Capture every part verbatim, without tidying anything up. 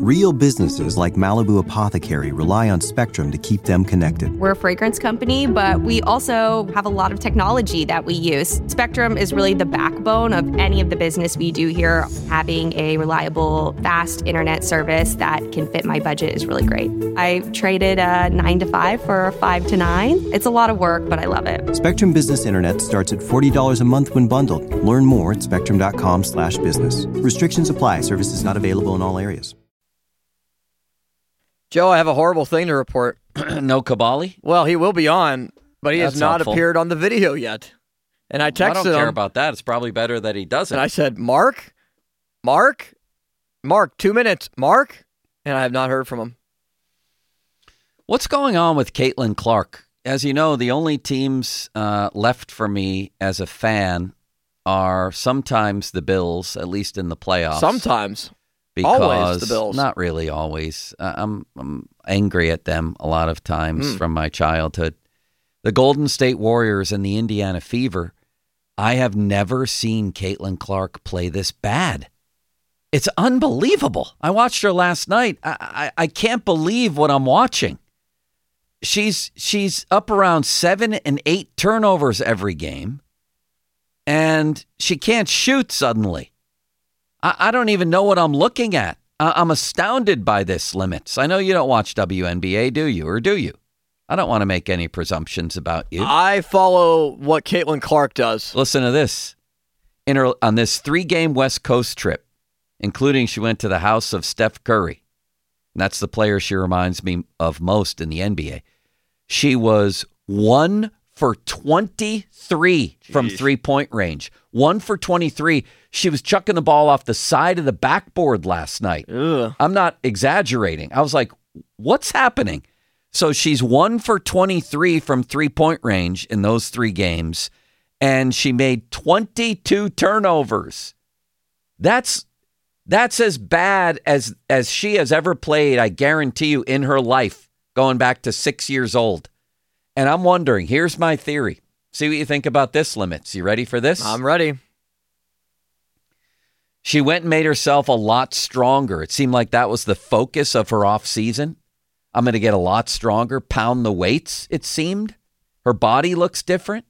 Real businesses like Malibu Apothecary rely on Spectrum to keep them connected. We're a fragrance company, but we also have a lot of technology that we use. Spectrum is really the backbone of any of the business we do here. Having a reliable, fast internet service that can fit my budget is really great. I traded a nine to five for a five to nine. It's a lot of work, but I love it. Spectrum Business Internet starts at forty dollars a month when bundled. Learn more at spectrum.com slash business. Restrictions apply. Services not available in all areas. Joe, I have a horrible thing to report. No Kabali? Well, he will be on, but he That's has not helpful. appeared on the video yet. And I texted I don't care him, about that. It's probably better that he doesn't. and I said, Mark? Mark? Mark, two minutes. Mark? And I have not heard from him. What's going on with Caitlin Clark? As you know, the only teams uh, left for me as a fan are sometimes the Bills, at least in the playoffs. Sometimes. Because, Always the Bills. Not really always. Uh, I'm, I'm angry at them a lot of times Mm. from my childhood. The Golden State Warriors and the Indiana Fever. I have never seen Caitlin Clark play this bad. It's unbelievable. I watched her last night. I, I, I can't believe what I'm watching. She's she's up around seven and eight turnovers every game, and she can't shoot suddenly. I, I don't even know what I'm looking at. I, I'm astounded by this limits. I know you don't watch W N B A, do you? Or do you? I don't want to make any presumptions about you. I follow what Caitlin Clark does. Listen to this. In her, on this three-game West Coast trip, including she went to the house of Steph Curry. And that's the player she reminds me of most in the N B A. She was one for twenty-three Jeez. From three-point range. One for twenty-three. She was chucking the ball off the side of the backboard last night. Ugh. I'm not exaggerating. I was like, what's happening? So she's one for twenty-three from three-point range in those three games, and she made twenty-two turnovers. That's that's as bad as as she has ever played, I guarantee you, in her life, going back to six years old. And I'm wondering, here's my theory. See what you think about this, Limits. You ready for this? I'm ready. She went and made herself a lot stronger. It seemed like that was the focus of her off season. I'm going to get a lot stronger, pound the weights, it seemed. Her body looks different.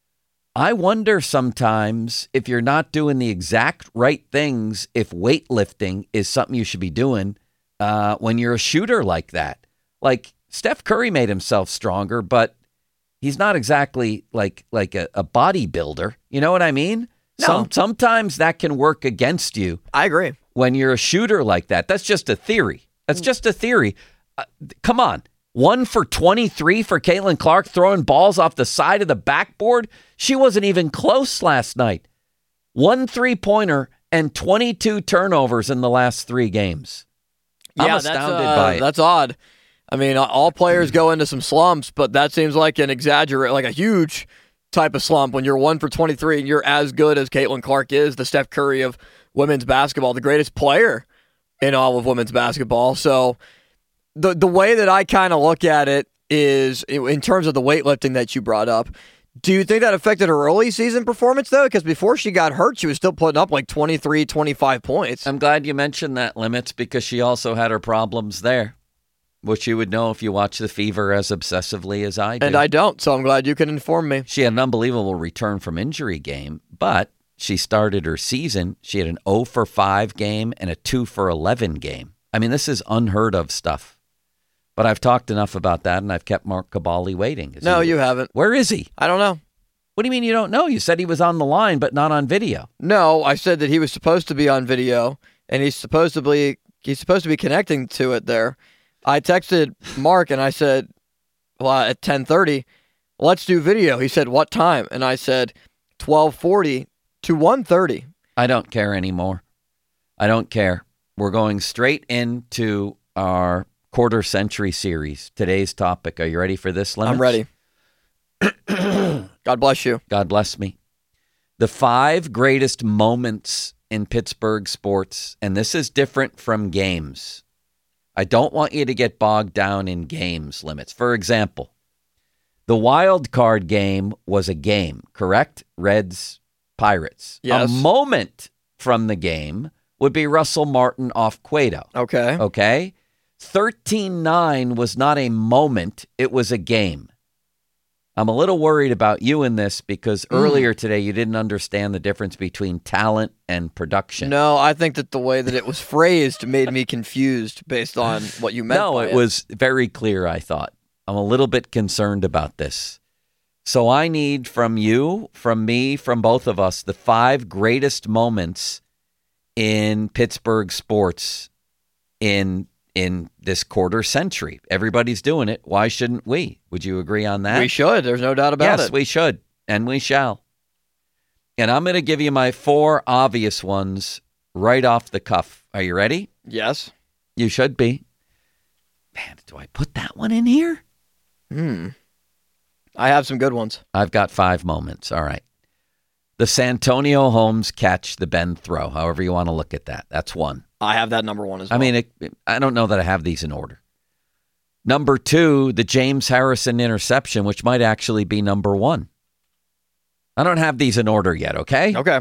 I wonder sometimes if you're not doing the exact right things, if weightlifting is something you should be doing uh, when you're a shooter like that. Like Steph Curry made himself stronger, but he's not exactly like like a, a bodybuilder. You know what I mean? No. Some, sometimes that can work against you. I agree. When you're a shooter like that. That's just a theory. That's just a theory. Uh, come on. One for twenty-three for Caitlin Clark, throwing balls off the side of the backboard. She wasn't even close last night. One three-pointer and twenty-two turnovers in the last three games. I'm yeah, astounded that's, uh, by it. That's odd. I mean, all players go into some slumps, but that seems like an exaggerate, like a huge type of slump when you're one for twenty-three and you're as good as Caitlin Clark is, the Steph Curry of women's basketball, the greatest player in all of women's basketball. So the the way that I kind of look at it is in terms of the weightlifting that you brought up. Do you think that affected her early season performance, though? Because before she got hurt, she was still putting up like twenty-three, twenty-five points. I'm glad you mentioned that, Limits, because she also had her problems there, which you would know if you watch The Fever as obsessively as I do. And I don't, so I'm glad you can inform me. She had an unbelievable return from injury game, but she started her season. She had an oh for five game and a two for eleven game. I mean, this is unheard of stuff. But I've talked enough about that, and I've kept Mark Kabali waiting. Is no, he, you haven't. Where is he? I don't know. What do you mean you don't know? You said he was on the line, but not on video. No, I said that he was supposed to be on video, and he's supposed to be he's supposed to be connecting to it there. I texted Mark, and I said, well, at ten thirty, let's do video. He said, what time? And I said, twelve forty to one thirty. I don't care anymore. I don't care. We're going straight into our quarter century series. Today's topic. Are you ready for this, Limits? I'm ready. God bless you. God bless me. The five greatest moments in Pittsburgh sports, and this is different from games. I don't want you to get bogged down in games, Limits. For example, the wild card game was a game, correct? Reds, Pirates. Yes. A moment from the game would be Russell Martin off Cueto. Okay. Okay? thirteen nine was not a moment. It was a game. I'm a little worried about you in this because Mm. earlier today you didn't understand the difference between talent and production. No, I think that the way that it was phrased made me confused based on what you meant. No, by it was very clear, I thought. I'm a little bit concerned about this. So I need from you, from me, from both of us, the five greatest moments in Pittsburgh sports in in this quarter century. Everybody's doing it. Why shouldn't we? Would you agree on that? We should. There's no doubt about yes, it. we should, and we shall. And I'm going to give you my four obvious ones right off the cuff. Are you ready? Yes. You should be. Man, do I put that one in here? Hmm. I have some good ones. I've got five moments. All right. The Santonio Holmes catch, the Ben throw, however you want to look at that. That's one. I have that number one as well. I mean, it, I don't know that I have these in order. Number two, the James Harrison interception, which might actually be number one. I don't have these in order yet, okay? Okay.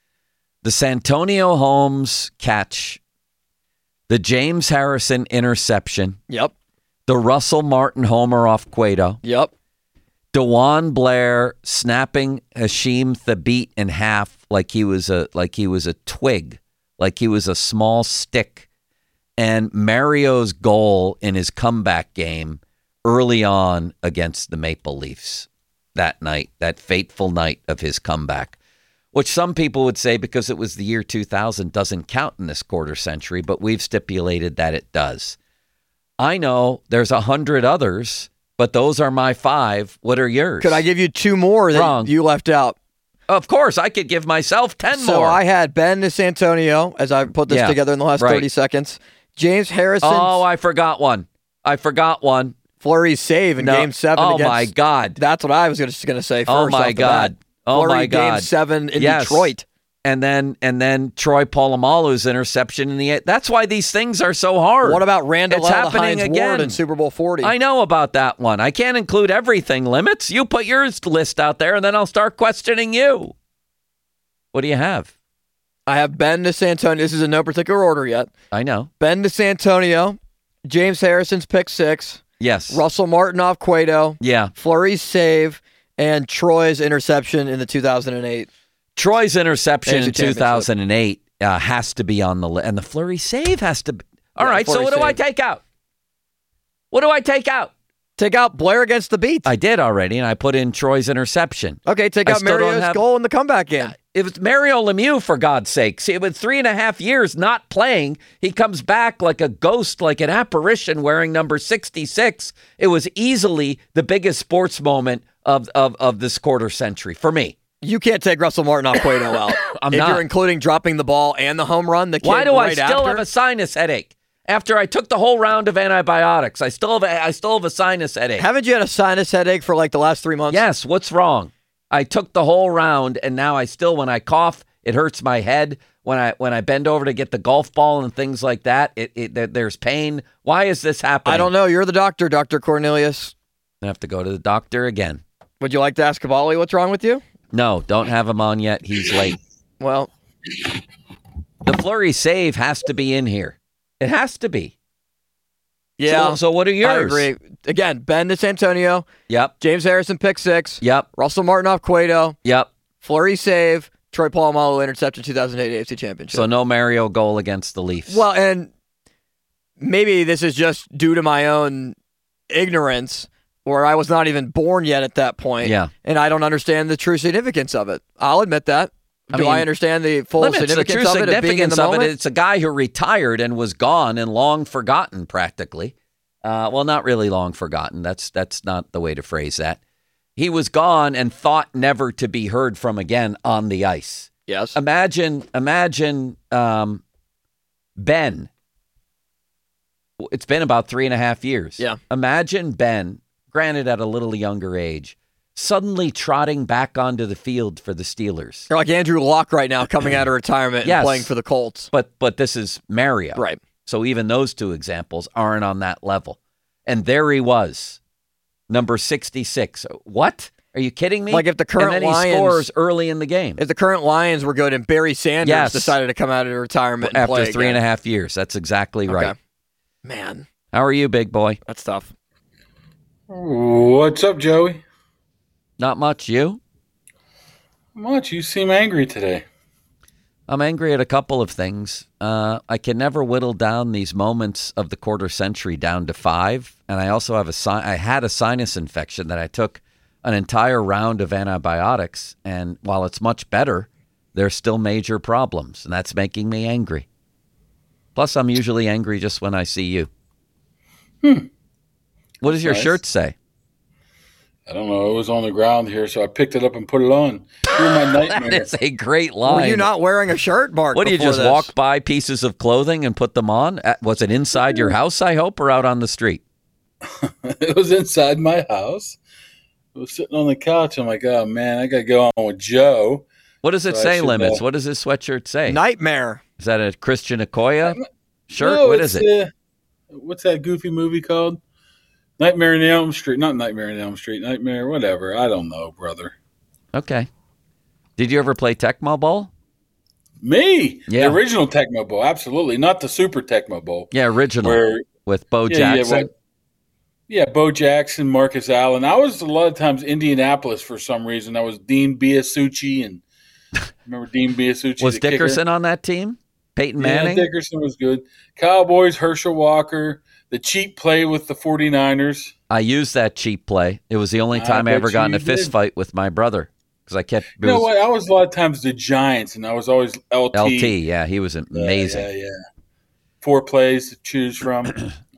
The Santonio Holmes catch, the James Harrison interception, Yep. the Russell Martin homer off Cueto, Yep. DeJuan Blair snapping Hasheem Thabit in half like he was a like he was a twig, like he was a small stick, and Mario's goal in his comeback game early on against the Maple Leafs that night, that fateful night of his comeback, which some people would say because it was the year two thousand doesn't count in this quarter century, but we've stipulated that it does. I know there's a hundred others, but those are my five. What are yours? Could I give you two more that Wrong. you left out? Of course, I could give myself ten So more. I had Ben DeSantonio, as I put this Yeah, together in the last right. thirty seconds. James Harrison, oh, I forgot one. I forgot one. Fleury's save in No. Game Seven. Oh against, my God. That's what I was going to say first. Oh off my the God. bat. Oh Fleury my God. Game Seven in Yes. Detroit. And then and then Troy Polamalu's interception in the eighth. That's why these things are so hard. What about Randall It's happening Hines again. Ward in Super Bowl forty? I know about that one. I can't include everything, Limits. You put your list out there, and then I'll start questioning you. What do you have? I have Ben DeSantonio. This is in no particular order yet. I know. Ben DeSantonio, James Harrison's pick six, Yes. Russell Martin off Cueto, Yeah. Fleury's save, and Troy's interception in the two thousand eight. Troy's interception A F C in two thousand eight uh, has to be on the list, and the Fleury save has to be. All Yeah, right, so Fleury what do I save. take out? What do I take out? Take out Blair against the Beats. I did already, and I put in Troy's interception. okay, take I out still don't Mario's have- goal in the comeback game. It was Mario Lemieux, for God's sake. See, with three and a half years not playing, he comes back like a ghost, like an apparition wearing number sixty-six. It was easily the biggest sports moment of, of, of this quarter century for me. You can't take Russell Martin off Cueto out. I'm if not. you're including dropping the ball and the home run, the kid Why do I right still after, have a sinus headache? After I took the whole round of antibiotics, I still have a, I still have a sinus headache. Haven't you had a sinus headache for like the last three months? Yes, what's wrong? I took the whole round, and now I still, when I cough, it hurts my head. When I when I bend over to get the golf ball and things like that, it, it there- there's pain. Why is this happening? I don't know. You're the doctor, Doctor Cornelius. I have to go to the doctor again. Would you like to ask Cavalli what's wrong with you? No, don't have him on yet. He's late. Well, The Fleury save has to be in here. It has to be. yeah. So, so what are yours? I agree. Again, Ben DeSantonio, Yep. James Harrison pick six, Yep. Russell Martin off Cueto, Yep. Fleury save, Troy Polamalu interception two thousand eight A F C Championship. So no Mario goal against the Leafs. Well, and maybe this is just due to my own ignorance, where I was not even born yet at that point. Yeah. And I don't understand the true significance of it. I'll admit that. I Do mean, I understand the full Limits, the significance true of it, of being in significance the of it, moment? it's a guy who retired and was gone and long forgotten, practically. Uh, well, not really long forgotten. That's that's not the way to phrase that. He was gone and thought never to be heard from again on the ice. Yes. Imagine, imagine um, Ben. It's been about three and a half years. Yeah. Imagine Ben, granted at a little younger age, suddenly trotting back onto the field for the Steelers. You're like Andrew Luck right now, coming out of retirement Yes. and playing for the Colts. But but this is Mario. Right. So even those two examples aren't on that level. And there he was, number sixty-six. What? Are you kidding me? Like if the current and then Lions, he scores early in the game. If the current Lions were good and Barry Sanders Yes. decided to come out of retirement and After play three again. and a half years. That's exactly right. Okay. Man, How are you, big boy? that's tough. What's up, Joey? Not much. You? Much. You seem angry today. I'm angry at a couple of things. Uh, I can never whittle down these moments of the quarter century down to five, and I also have a si- I had a sinus infection that I took an entire round of antibiotics, and while it's much better, there's still major problems, and that's making me angry. Plus, I'm usually angry just when I see you. Hmm. What does your nice. shirt say? I don't know. It was on the ground here, so I picked it up and put it on. You're my nightmare. That is a great line. Were you not wearing a shirt, Mark? What do you before just this? walk by pieces of clothing and put them on? Uh, Was it inside your house, I hope, or out on the street? It was inside my house. I was sitting on the couch. I'm like, oh, man, I got to go on with Joe. What does it So I say, should, Limits? uh, What does this sweatshirt say? Nightmare. Is that a Christian Okoye shirt? No, What it's, is it? Uh, what's that goofy movie called? Nightmare on Elm Street. Not Nightmare on Elm Street. Nightmare, whatever. I don't know, brother. Okay. Did you ever play Tecmo Bowl? Me? Yeah. The original Tecmo Bowl. Absolutely. Not the Super Tecmo Bowl. Yeah, original Where with Bo Yeah, yeah, Jackson. what- Yeah, Bo Jackson, Marcus Allen. I was a lot of times Indianapolis for some reason. I was Dean Biasucci, and remember Dean Biasucci? Was the kicker? Dickerson on that team? Peyton Yeah, Manning? Dickerson was good. Cowboys, Herschel Walker, the cheap play with the 49ers. I used that cheap play. It was the only I time I, bet ever got in you a fist did. fight with my brother because I kept. It You know was what? I was a lot of times the Giants, and I was always L T. L T, yeah, he was Yeah, amazing. Yeah, yeah. Four plays to choose from.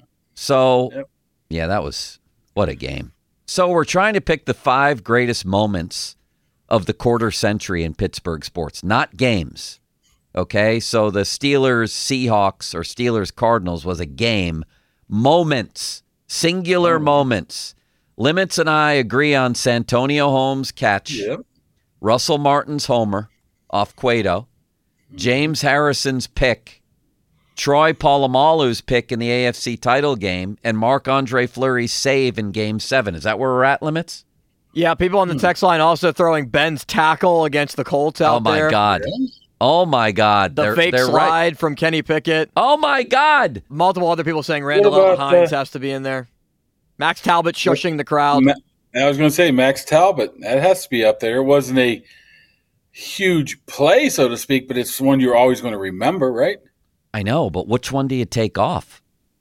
So, Yep. yeah, that was what a game. So we're trying to pick the five greatest moments of the quarter century in Pittsburgh sports, not games. Okay, so the Steelers Seahawks or Steelers Cardinals was a game. Moments, singular moments. Limits and I agree on Santonio Holmes' catch, Yep. Russell Martin's homer off Cueto, James Harrison's pick, Troy Polamalu's pick in the A F C title game, and Marc-Andre Fleury's save in Game seven. Is that where we're at, Limits? Yeah, people on the text line also throwing Ben's tackle against the Colts out Oh, my there. God. Oh, my God. The they're, fake they're slide right. from Kenny Pickett. Oh, my God. Multiple other people saying Randall about, Hines uh, has to be in there. Max Talbot shushing the crowd. Ma- I was going to say Max Talbot. That has to be up there. It wasn't a huge play, so to speak, but it's one you're always going to remember, right? I know, but which one do you take off?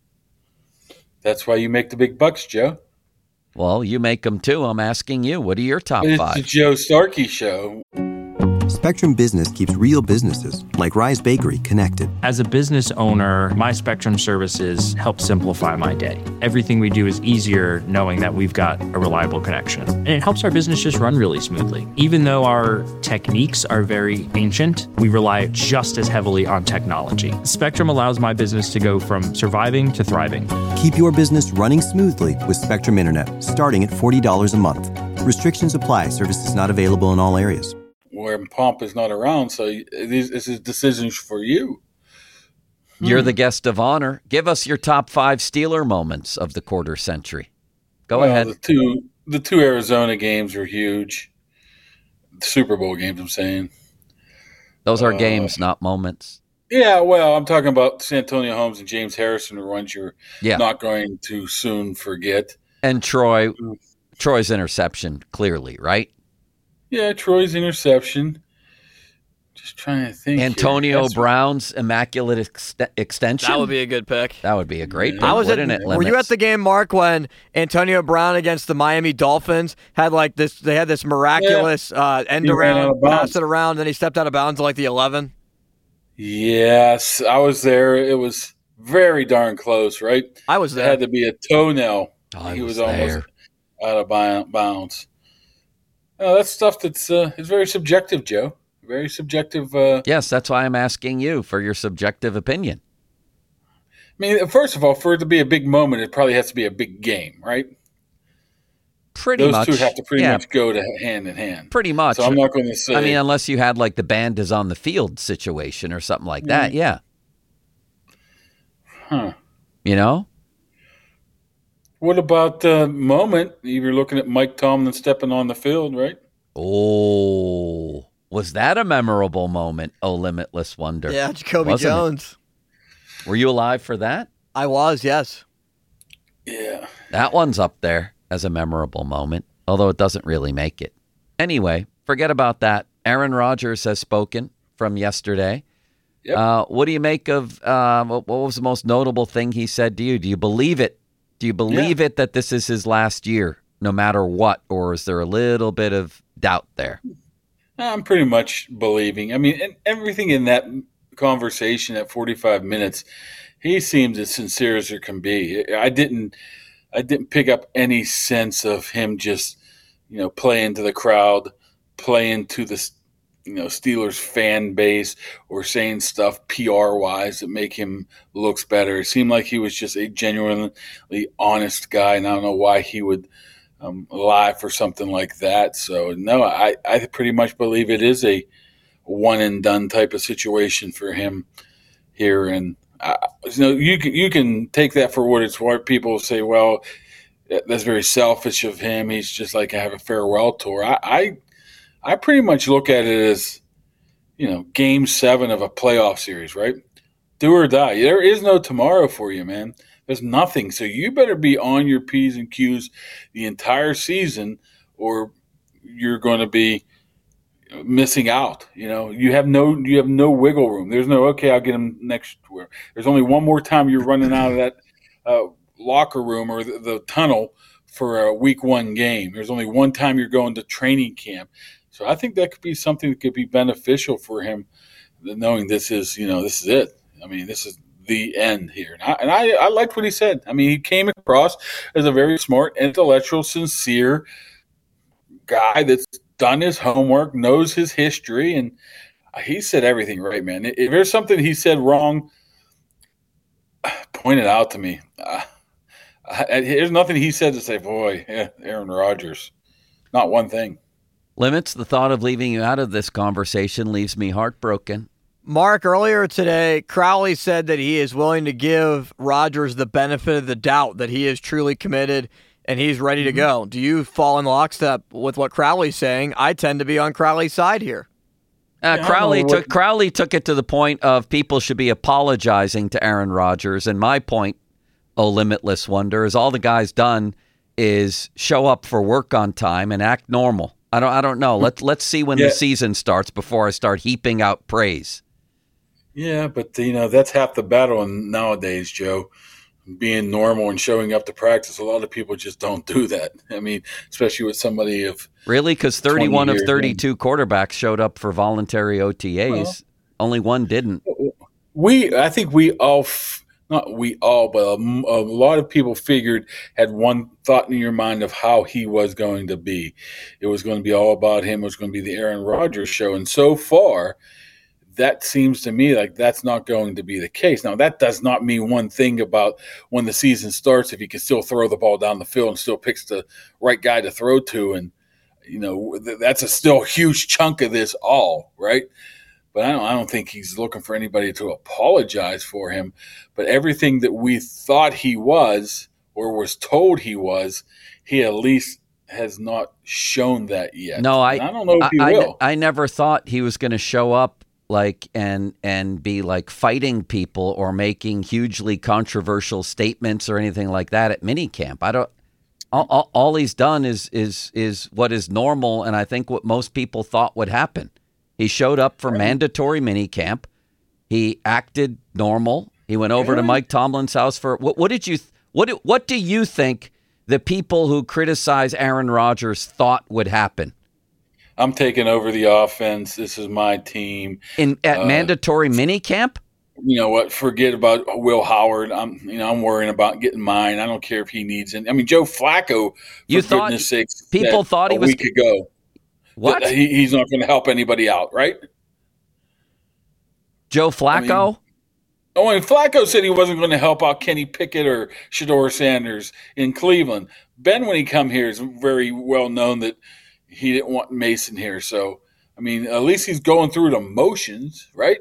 That's why you make the big bucks, Joe. Well, you make them too. I'm asking you. What are your top It's the five? Joe Starkey Show. Spectrum Business keeps real businesses, like Rise Bakery, connected. As a business owner, my Spectrum services help simplify my day. Everything we do is easier knowing that we've got a reliable connection. And it helps our business just run really smoothly. Even though our techniques are very ancient, we rely just as heavily on technology. Spectrum allows my business to go from surviving to thriving. Keep your business running smoothly with Spectrum Internet, starting at forty dollars a month. Restrictions apply. Services not available in all areas. Where Pomp is not around, so these this is decisions for you. You're the guest of honor. Give us your top five Steeler moments of the quarter century. Go Well, ahead. The two the two Arizona games were huge. The Super Bowl games, I'm saying. Those are uh, games, not moments. Yeah, well, I'm talking about Santonio Holmes and James Harrison are ones you're Yeah. not going to soon forget. And Troy, Troy's interception, clearly, right? Yeah, Troy's interception. Just trying to think. here. Antonio That's- Brown's immaculate ex- extension. That would be a good pick. That would be a great Yeah. pick, I was at, wouldn't it? were you Limits? at the game, Mark, when Antonio Brown against the Miami Dolphins had like this? They had this miraculous uh, end He ran out around, of bounds. passed it around, then he stepped out of bounds at like the eleven. Yes, I was there. It was very darn close, right? I was It there. had to be a toenail. I he was was, almost there. out of bou- bounds. Uh, that's stuff that's uh, is very subjective, Joe. Very subjective. Uh, Yes, that's why I'm asking you for your subjective opinion. I mean, first of all, for it to be a big moment, it probably has to be a big game, right? Pretty Those much. two have to pretty yeah, much go to hand in hand. pretty much. So I'm not going to say. I mean, unless you had like the band is on the field situation or something like that. Yeah. huh? You know? What about the moment you're looking at Mike Tomlin stepping on the field, right? Oh, was that a memorable moment? Oh, Limitless Wonder. Yeah, Jacoby Wasn't Jones. it? Were you alive for that? I was, yes. Yeah. That one's up there as a memorable moment, although it doesn't really make it. Anyway, forget about that. Aaron Rodgers has spoken from yesterday. Yep. Uh, what do you make of uh, what what was the most notable thing he said to you? Do you believe it? Do you believe Yeah. it that this is his last year, no matter what, or is there a little bit of doubt there? I'm pretty much believing. I mean, and everything in that conversation at forty-five minutes, he seemed as sincere as there can be. I didn't, I didn't pick up any sense of him just, you know, playing to the crowd, playing to the, you know, Steelers fan base, or saying stuff P R wise that make him looks better. It seemed like he was just a genuinely honest guy, and I don't know why he would um, lie for something like that. So no, I, I pretty much believe it is a one and done type of situation for him here. And uh, you know, you can you can take that for what it's worth. People say, well, that's very selfish of him. He's just like have a farewell tour. I, I I pretty much look at it as, you know, game seven of a playoff series, right? Do or die. There is no tomorrow for you, man. There's nothing. So you better be on your P's and Q's the entire season, or you're going to be missing out. You know, you have no you have no wiggle room. There's no, okay, I'll get him next year. There's only one more time you're running out of that uh, locker room or the, the tunnel for a week one game. There's only one time you're going to training camp. So I think that could be something that could be beneficial for him, knowing this is, you know, this is it. I mean, this is the end here. And I, and I, I liked what he said. I mean, he came across as a very smart, intellectual, sincere guy that's done his homework, knows his history, and he said everything right, man. If there's something he said wrong, point it out to me. Uh, there's nothing he said to say, boy, yeah, Aaron Rodgers. Not one thing. Limits, the thought of leaving you out of this conversation leaves me heartbroken. Mark, earlier today, Crowley said that he is willing to give Rodgers the benefit of the doubt, that he is truly committed and he's ready to go. Do you fall in lockstep with what Crowley's saying? I tend to be on Crowley's side here. Uh, Yeah, Crowley what- took Crowley took it to the point of people should be apologizing to Aaron Rodgers, and my point, oh Limitless Wonder, is all the guy's done is show up for work on time and act normal. I don't I don't know. Let's let's see when Yeah. the season starts before I start heaping out praise. Yeah, but you know, that's half the battle in nowadays, Joe. Being normal and showing up to practice. A lot of people just don't do that. I mean, especially with somebody of Really, because thirty-one of years in. thirty-two quarterbacks showed up for voluntary O T As. Well. Only one didn't. we. I think we all, f- not we all, but a, m- a lot of people figured, had one thought in your mind of how he was going to be. It was going to be all about him. It was going to be the Aaron Rodgers show, and so far, that seems to me like that's not going to be the case. Now, that does not mean one thing about when the season starts, if he can still throw the ball down the field and still picks the right guy to throw to. And, you know, th- that's a still huge chunk of this all, right? But I don't, I don't think he's looking for anybody to apologize for him. But everything that we thought he was or was told he was, he at least has not shown that yet. No, I And I don't know if I, he I, will. I never thought he was going to show up like and and be like fighting people or making hugely controversial statements or anything like that at minicamp. I don't. All, all, all he's done is is is what is normal, and I think what most people thought would happen. He showed up for mandatory minicamp. He acted normal. He went over to Mike Tomlin's house for what? What did you? What? What do you think the people who criticize Aaron Rodgers thought would happen? I'm taking over the offense. This is my team. In at Uh, mandatory minicamp? You know what? Forget about Will Howard. I'm, you know, I'm worrying about getting mine. I don't care if he needs it. I mean, Joe Flacco. For You thought- goodness sakes, people said thought he a was- week ago. What? that He, he's not going to help anybody out, right? Joe Flacco? Oh, and Flacco said he wasn't going to help out Kenny Pickett or Shedeur Sanders in Cleveland. Ben, when he come here, is very well known that he didn't want Mason here. So, I mean, at least he's going through the motions, right?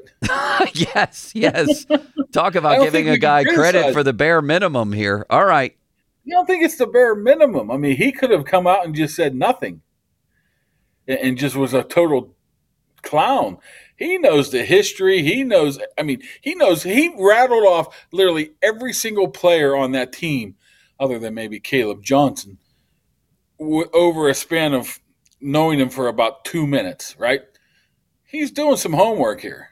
yes, yes. Talk I about don't giving think a we can guy credit criticize- for the bare minimum here. All right. You don't think it's the bare minimum? I mean, he could have come out and just said nothing and, and just was a total clown. He knows the history. He knows, I mean, he knows, he rattled off literally every single player on that team, other than maybe Caleb Johnson, w- over a span of knowing him for about two minutes, right? He's doing some homework here.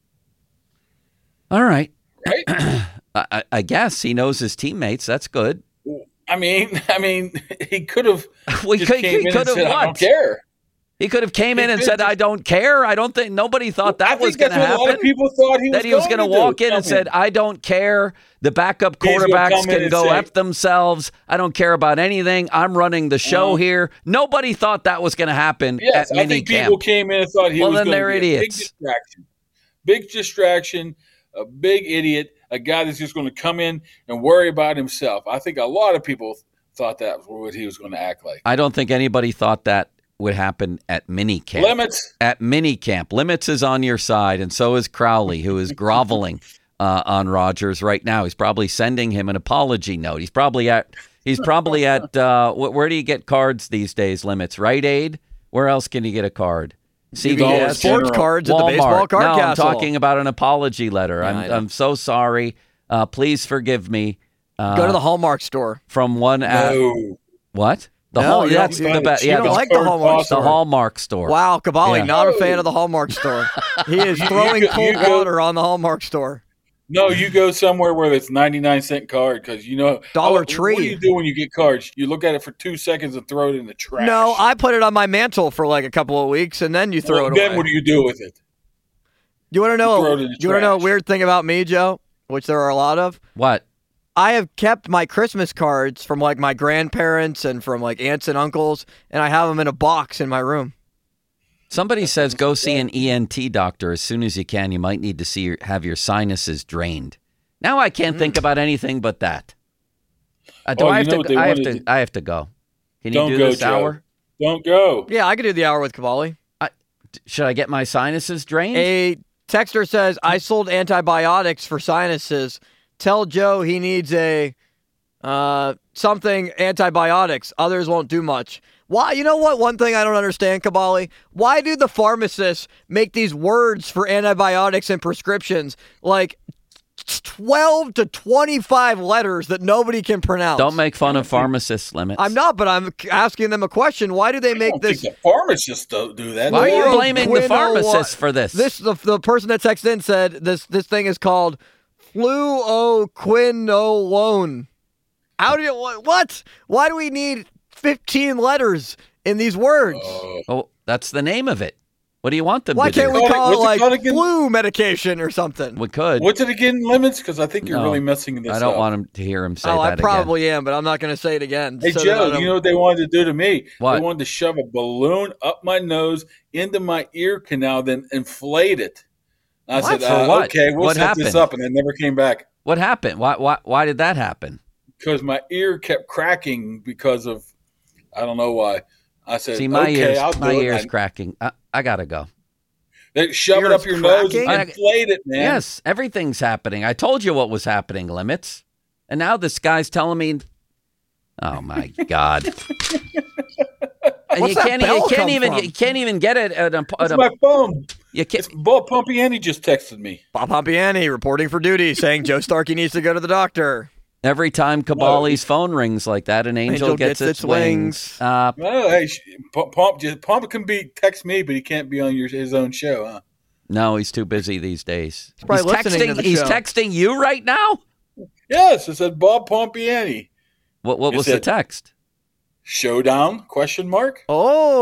All right. Right? I, I guess he knows his teammates. That's good. I mean, I mean, he could have We just could, came he in could and have said, what? I don't care. He could have came He in and could said, just- "I don't care." I don't think nobody thought I that was think going to that's what a lot of happen. people thought he was That he was going going to to walk do. in and Come said, "I don't care. The backup He's gonna quarterbacks come in can and go say- F themselves. I don't care about anything. I'm running the show Uh-huh. here." Nobody thought that was going to happen Yes, at I think minicamp. people came in and thought he Well, was then going to they're be idiots. a big distraction. Big distraction, a big idiot, a guy that's just going to come in and worry about himself. I think a lot of people thought that was what he was going to act like. I don't think anybody thought that would happen at minicamp. Limits. At minicamp, Limits is on your side, and so is Crowley, who is groveling uh, on Rodgers right now. He's probably sending him an apology note. He's probably at. He's probably at. Uh, wh- where do you get cards these days? Limits, Rite Aid. Where else can you get a card? C V Dollar S, General. Sports cards at the Walmart. baseball card no, castle. I'm talking about an apology letter. Yeah, I I'm know. I'm so sorry. Uh, please forgive me. Uh, Go to the Hallmark store. from one. Uh, No. what? The No, Hall. you That's don't- the best. you Yeah, don't the, like the card Hallmark toss- the store. Hallmark store. Wow, Cavalli, Yeah. not a fan No. of the Hallmark store. He is throwing you go- cold you go- water on the Hallmark store. No, you go somewhere where it's ninety-nine cent card because you know Dollar what, Tree. What do you do when you get cards? You look at it for two seconds and throw it in the trash. No, I put it on my mantle for like a couple of weeks, and then you throw Well, it then away. what do you do with it? You want to know? You throw it in the You want to know a trash. weird thing about me, Joe? Which there are a lot of. What? I have kept my Christmas cards from like my grandparents and from like aunts and uncles, and I have them in a box in my room. Somebody says go see an E N T doctor as soon as you can. You might need to see your, have your sinuses drained. Now I can't think about anything but that. Uh, do Oh, I you have know what to? they I have wanted to. to- I have to go. Can you Don't do go, this Joe. hour? Don't go. Yeah, I could do the hour with Cavalli. Should I get my sinuses drained? A texter says, I sold antibiotics for sinuses. Tell Joe he needs a uh, something antibiotics. Others won't do much. Why? You know what? One thing I don't understand, Cavalli. Why do the pharmacists make these words for antibiotics and prescriptions like twelve to twenty-five letters that nobody can pronounce? Don't make fun of pharmacists, Limits. I'm not, but I'm asking them a question. Why do they I make don't this? think the pharmacists don't do that. Why are you Chloroquine blaming the or pharmacists what? for this? This the, the person that texted in said this this thing is called fluoquinolone. How do you what, what? Why do we need fifteen letters in these words? Uh, Oh, that's the name of it. What do you want them Why to can't do? we Call it- call it what's it like called again? flu medication or something? We could. what's it again, Limits? Because I think you're No, really messing this I don't up. want him to hear him say Oh, I that probably am, but I'm not going to say it again. Hey, so that I Joe, don't- you know what they wanted to do to me? What? They wanted to shove a balloon up my nose into my ear canal, then inflate it. And I What? said, For uh, what? okay, we'll What set this happened? up. And they never came back again. What happened? Why? Why? Why did that happen? because my ear kept cracking because of, I don't know why. I said, See, my okay, ears, I'll do my it. ear's I- cracking. I, I gotta go. They shove it Ears up your nose and cracking? inflate it, man. Yes, everything's happening. I told you what was happening, Limits. And now this guy's telling me, oh my God. And What's you that can't, bell you can't come even from? you can't even get it at a, at It's a my phone. you can't, It's Bob Pompiani just texted me. Bob Pompiani reporting for duty saying Joe Starkey needs to go to the doctor. every time Cavalli's phone rings like that, an angel, Angel gets, gets its its wings. wings. Uh, Oh, hey, sh- Pomp, Pomp, just, Pomp can be text me, but he can't be on your his own show, huh? no, he's too busy these days. He's, probably listening texting. to the He's show. texting you right now. Yes, it said Bob Pompiani. What? What It was the said- text? Showdown? Question mark. Oh,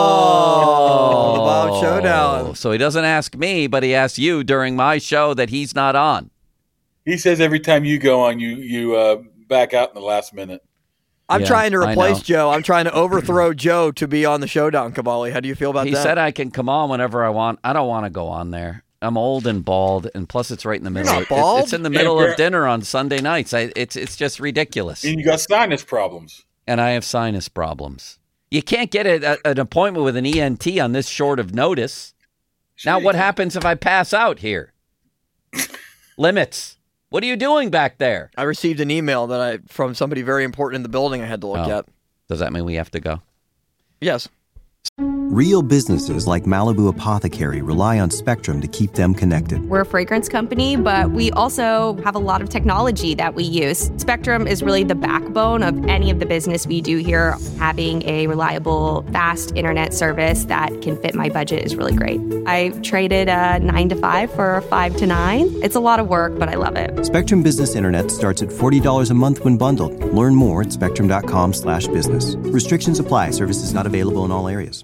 the Bob Showdown. So he doesn't ask me, but he asks you during my show that he's not on. He says every time you go on, you you uh, back out in the last minute. I'm Yeah, trying to I replace know. Joe. I'm trying to overthrow Joe to be on the Showdown, Cavalli. How do you feel about He that? said I can come on whenever I want. I don't want to go on there. I'm old and bald, and plus it's right in the middle. not It- bald. it's in the Yeah, middle you're- of dinner on Sunday nights. I, it's it's just ridiculous. And you got sinus problems. And I have sinus problems. You can't get a, a, an appointment with an E N T on this short of notice. Now, Gee. what happens if I pass out here? Limits. What are you doing back there? I received an email that I from somebody very important in the building I had to look Oh. at. Does that mean we have to go? Yes. Real businesses like Malibu Apothecary rely on Spectrum to keep them connected. We're a fragrance company, but we also have a lot of technology that we use. Spectrum is really the backbone of any of the business we do here. Having a reliable, fast internet service that can fit my budget is really great. I traded a nine to five for a five to nine. It's a lot of work, but I love it. Spectrum Business Internet starts at forty dollars a month when bundled. Learn more at spectrum dot com slash business. Restrictions apply. Services not available in all areas.